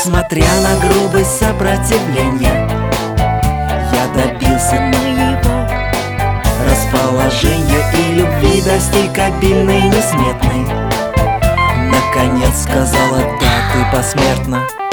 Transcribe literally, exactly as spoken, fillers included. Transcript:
Несмотря на грубость сопротивления, я добился моего расположения и любви достиг обильной, несметной. Наконец сказала: да, ты посмертна.